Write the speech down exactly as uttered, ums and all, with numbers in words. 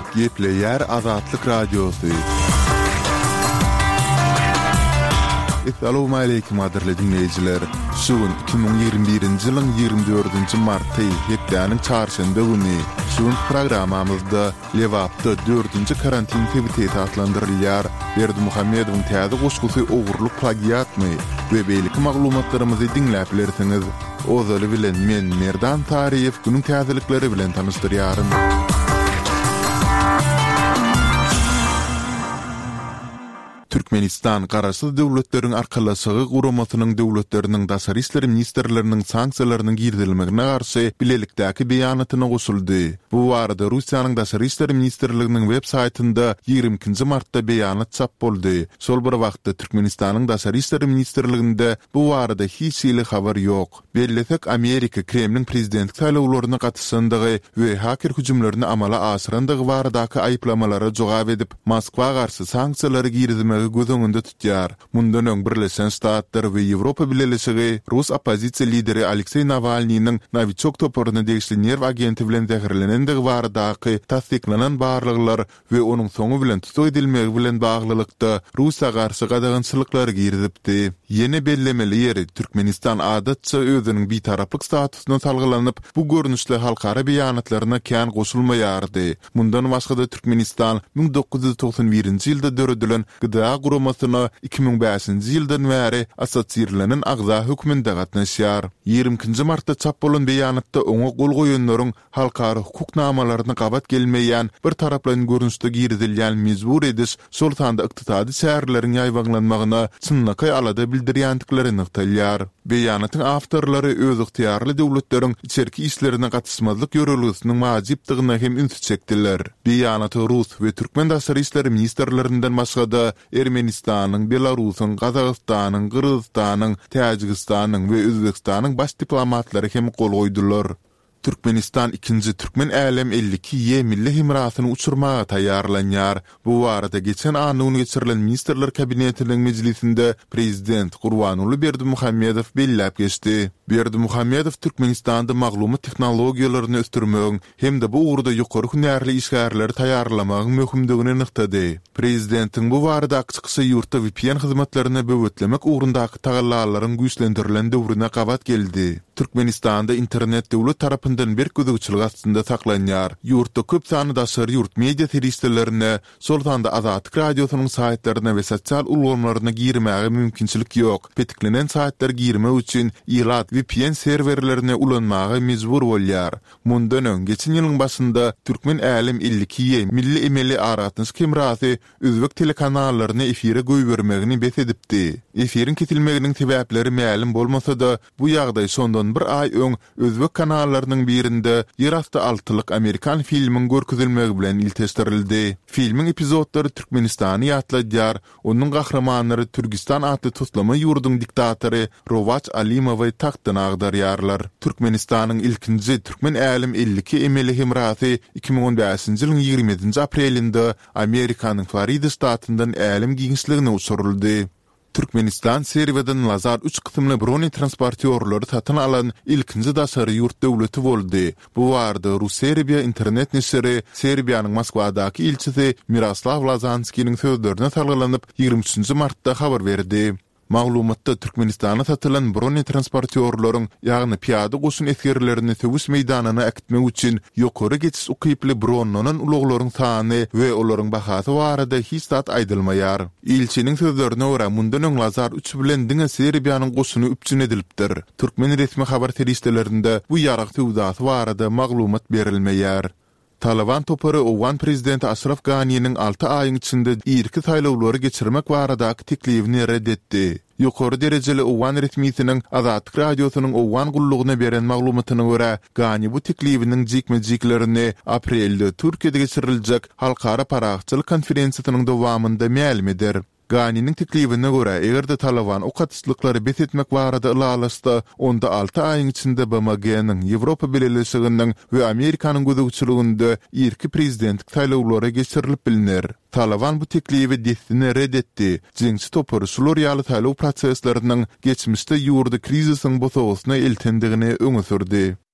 Gepleyer Azatlyk Radiosu. Assalamu alaykum adirli dinleyijiler. Şuun iki bin ýygrimi birinji ýylyň ýygrimi dördünji marty hepdeniň çarşamba güni şuun programamyzda Lewapda dördünji karantin tebiteti atlandyrylýar. Berdi Muhammedowyň täze goşgusy ogurlyk plagiatmy we beýleki maglumatlarymyzy dinläp bilersiňiz. Ozaly bilen men Merdan Tariýew günüň täzelikleri bilen tanışdyrýarym. Türkmenistan garaşsyz döwletleriň arkalaşygy guramatynyň döwletleriniň daşary işleri ministrleriniň sanksiýalarynyň girdilmegine garşy bilelikdäki beýanatyna goşuldy. Bu barada Russiýanyň daşary işleri ministrliginiň web saýtynda ýygrimi ikinji martda beýanat çap boldy. Şol bir wagtda Türkmenistanyň daşary işleri ministrliginde bu barada hiç ýyly habar ýok. Bellesek Amerika Kremliň prezidentlik saýlawlaryna gatnaşandygy we haker hüjümlerini amala aşyrandygy baradaky aýplamalara jogap edip Moskwa garşy sanksiýalary girdilmegi gözüňünde tutýar. Mundan öň Birleşen Ştatlar we Ýewropa bileşigi Rus opozisiýa lideri Aleksey Navalnyň Novichok toporuny degişli nerw agenti bilen zäherlenendigi baradaky tasdiklanan barlyklar we onuň soňu bilen tutuk edilmegi bilen baglylykda Russiýa garşy gadagynçylyklar girdipdi. Ýene bellemeli ýeri Türkmenistan adatça özüniň bitaraplyk statusyna salgylanyp bu görnüşli halkara beýanatlaryna kän goşulmaýardy. Mundan başga da Türkmenistan bin dokuz yüz toksan birinji ýylda döredilen gyda guramasyna iki bin beşinji ýyldan bäri asosiýerlenen agza höküminde gatnaşýar. ýygrimi ikinji martda çap bolan beýanatda oňa gol goýanlaryň halkara hukuknamalaryny gabat gelmeýän bir taraplan görnüşde girdilýän mezbur ediş şol sanda ykdysady şäherleriň ýaýbaglanmagyna çynlyky alada bildirýändiklerini ýykdylýar. Beýanatyň awtorlary öz yktyýarly döwletleriň içerki işlerine gatnaşmazlyk ýörelgisiniň majypdygyna hem üns çekdiler. Beýanaty Rus we Türkmen daşary işleri ministrlerinden başga da Ermenistanyň, Belarusyň, Gazagystanyň, Kyrgyzstanyň, Täjikistanyň we Özbekistanyň baş diplomatlary hem gol goýdular. Türkmenistan ikinji Türkmen Älim elli iki ýe milli himrasyny uçurmaga taýýarlanýar. Bu barada geçen anyň geçirilen ministrler kabinetiniň mejlisinde prezident Gurbanuly Berdimuhammedow belläp geçdi. Berdimuhammedow Türkmenistanda maglumat tehnologiýalaryny östürmegiň hem de bu ugrda ýokary hünärli işgärleri taýýarlamagyň möhümdigini nyktady. Prezidentiň bu barada çykyşy ýurtda V P N hyzmatlaryny böwetlemek ugrundaky tagallalaryň güýçlendirilen döwrüne gabat geldi. Türkmenistanda internet döwlet tarapyndan bir güdüçilik astynda saklanýar. Ýurtda köp sany daşary ýurt media teristlerine, şol sanda Azatlyk radiosynyň saýtlaryna we sosial ulgamlaryna girmäge mümkinçilik ýok. Petiklenen saýtlar girme üçin ýylat V P N serwerlerine ulanmagy mezbur bolýar. Mundan öň geçen ýylyň başynda Türkmen Älim elli iki ýe milli emeli aratynç kimrasy özbek telekanallaryna efire goýbermegini bet edipdi. Efiriň ketilmeginiň sebäpleri ma'lum bolmasa da bu ýagdaý sondan bir ay öň özbek kanallarynyň birinde ýerasty altylyk Amerikan filmiň görkezilmegi bilen ilteşdirildi. Filmiň epizodlary Türkmenistany ýatladýar. Onuň gahramanlary Türkistan atly tutlama ýurduň diktatory Rovaç Alimowy taxtyna agdarýarlar. Türkmenistanyň ilkinji Türkmen Älim elli iki emeli himrasy iki bin on beşinji ýylyň ýygrimi ýedinji aprelinde Amerikanyň Florida ştatyndan Älim giňişligine uçuruldy. Türkmenistan Serbiýadan Lazar üç kysymly broni transportýorlary satyn alan ilkinji daşary ýurt döwleti boldy. Bu barada Rus Serbiýa internet neşri Serbiýanyň Moskwadaky ilçisi Miroslav Lazanskiň sözlerine salgylanyp ýygrimi üçinji martda habar berdi. Maglumatda Türkmenistana satylan broni transportýorlaryň ýagny piýada goşun eskerlerini söwüş meýdanyna äkitmek üçin ýokary geçiş ukyply bronlanan ulaglaryň sany we olaryň bahasy barada hiç zat aýdylmaýar. Ilçiniň sözlerine görä mundan öň Lazar üç bilen diňe Serbiýanyň goşuny üpçün edilipdir. Türkmen resmi habar teristlerinde bu ýarak tewzasy barada maglumat berilmeýär. Taliban topory Owan prezidenti Ashraf Ghani'nin altı aýyň içinde irki saýlawlary geçirmek baradaky teklifini reddetdi. Ýokary derejeli Owan resmiýetiniň Azatlyk radiosynyň Owan gullugyna beren maglumatyna görä, Gani bu teklifiniň jikmejiklerini aprelde Türkiýede geçiriljek halkara paraqçylyk konferensiýasynyň dowamynda ma'lum eder. Gani'nin teklifine göre eğer de Taliban o katışlıkları bet etmek barada ılalaşsa, onda altı ayın içinde B M G'nin, Ýewropa Birleşiginden ve Amerikanyň gözegçiliginde irki prezidentlik saýlawlary geçirilip bilinir. Taliban bu teklifi destine reddetti. Jeňsi topory şular ýaly saýlaw prosesleriniň geçmişde ýurda krizisiň bosagysyna eltendigini öňe sürdi.